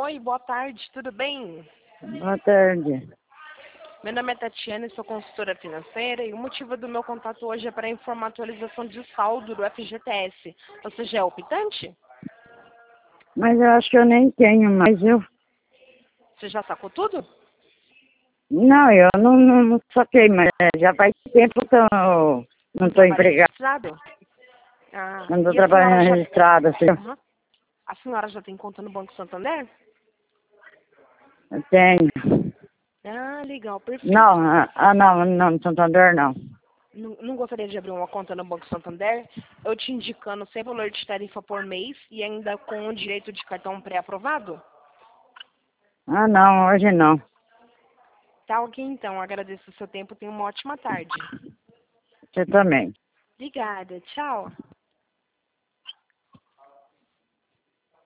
Oi, boa tarde, tudo bem? Boa tarde. Meu nome é Tatiana, sou consultora financeira e o motivo do meu contato hoje é para informar a atualização de saldo do FGTS. Você já é optante? Mas eu acho que eu nem tenho mais, viu? Você já sacou tudo? Não, eu não saquei, mas já faz tempo que eu não estou Trabalho empregado. registrado? Ah, Não estou e a senhora trabalhando já... registrado, assim. Aham. A senhora já tem conta no Banco Santander? Eu tenho. Ah, legal, Não, perfeito. não, no Santander não. Não gostaria de abrir uma conta no Banco Santander? Eu te indicando sem valor de tarifa por mês e ainda com o direito de cartão pré-aprovado? Ah, não, hoje não. Tá ok, então. Agradeço o seu tempo. Tenha uma ótima tarde. Você também. Obrigada. Tchau.